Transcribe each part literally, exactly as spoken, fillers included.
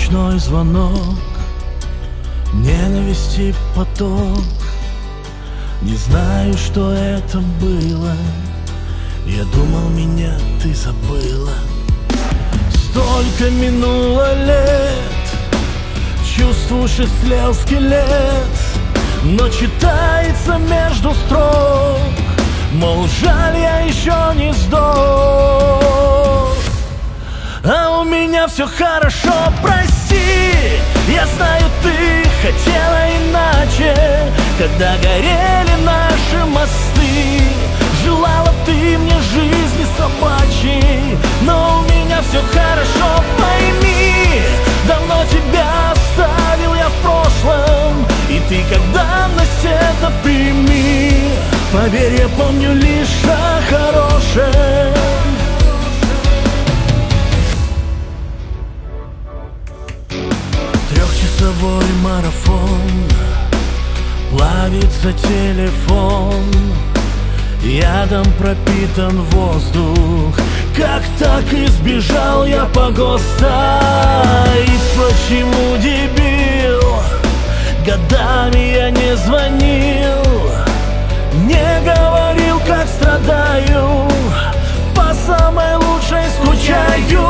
Ночной звонок, ненависти поток. Не знаю, что это было. Я думал, меня ты забыла. Столько минуло лет, чувствую, что слел скелет. Но читается между строк, мол, жаль, я еще не сдох. А у меня все хорошо, прости. Я знаю, ты хотела иначе, когда горели наши мосты. Желала ты мне жизни собачьей, но у меня все хорошо, пойми. Давно тебя оставил я в прошлом, и ты как данность это прими. Поверь, я помню лишь о хорошем. Трехчасовой марафон, плавится телефон, ядом пропитан воздух. Как так избежал я по ГОСТа? И почему, дебил, годами я не звонил, не говорил, как страдаю, по самой лучшей скучаю.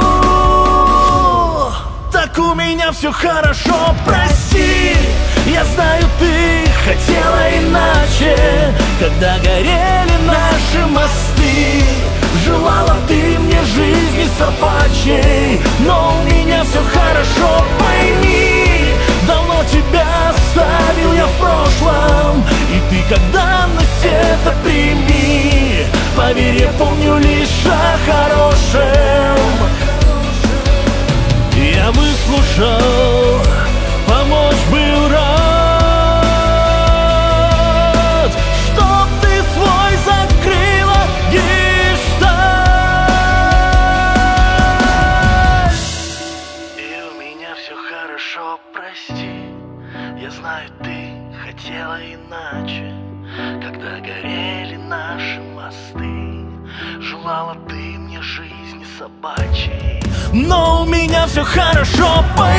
Так у меня все хорошо, прости. Я знаю, ты хотела иначе, когда горели наши мосты. Желала ты мне жизни собачьей, но у меня все хорошо, пойми. Давно тебя оставил я в прошлом, и ты как данность это прими. Поверь, я помню лишь о хорошем. Я выслушал, помочь был рад, чтоб ты свой закрыла гештальт. И у меня все хорошо, прости. Я знаю, ты хотела иначе, когда горели наши мосты. Желала ты мне жизни собачьей, но у меня все хорошо, пойми.